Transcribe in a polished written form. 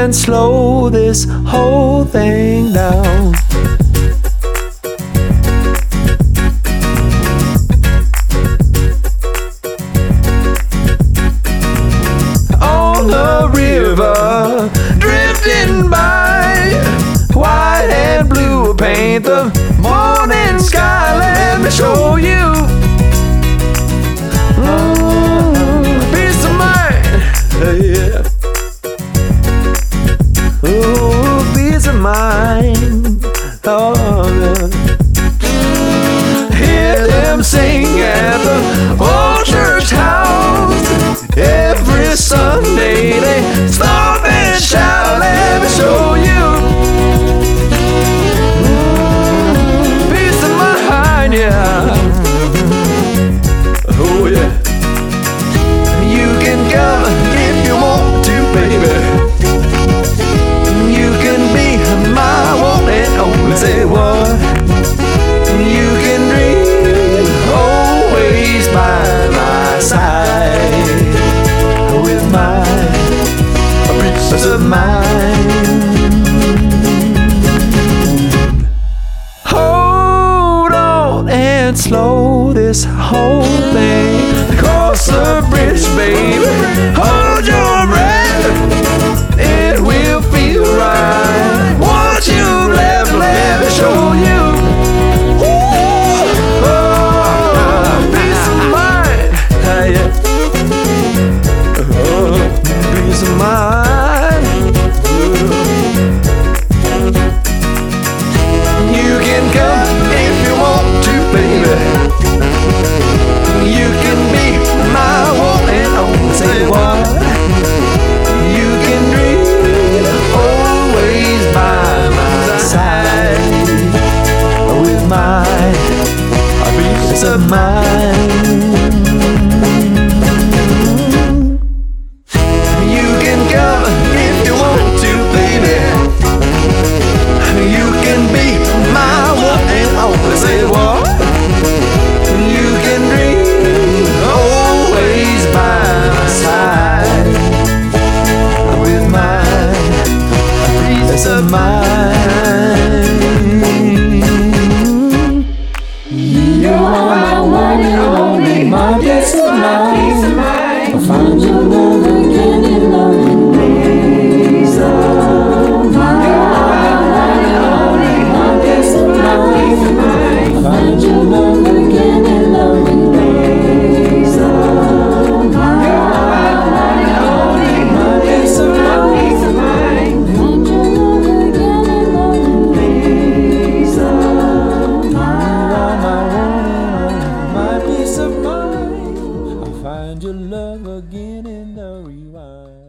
and slow this whole thing down. On the river, drifting by, white and blue paint the morning sky. Let me show you peace of mind, yeah. Oh, peace of mind, oh, yeah. Hear them sing at the old church house. Every Sunday they stop and shout. Let me show you peace of mind, yeah. Oh yeah. You can come if you want to, baby. You can be my one and only. Say what? You can dream always by my side, with my peace of mind. Hold on and slow this whole thing. Cross the bridge, baby. Hold your breath. It will feel right. What you left, let me show you. Peace of mind, yeah. Peace of mind. You can come if you want to, baby. You can be my one and only. Say what? You can dream always by my side, with my peace of mind. You can come if you want to, baby. You can be my one and only. Say what? You can dream always by my side, with my peace of mind. You are my one and only, my peace of mind. I'll find your love again in loving ways of mine. You are my one and only, my peace of mind. I'll find your love again in loving ways of mine. You are my one and only, my peace of mind. Find your love again in loving ways of mine. My peace of mind. I'll find your love again in the rewind.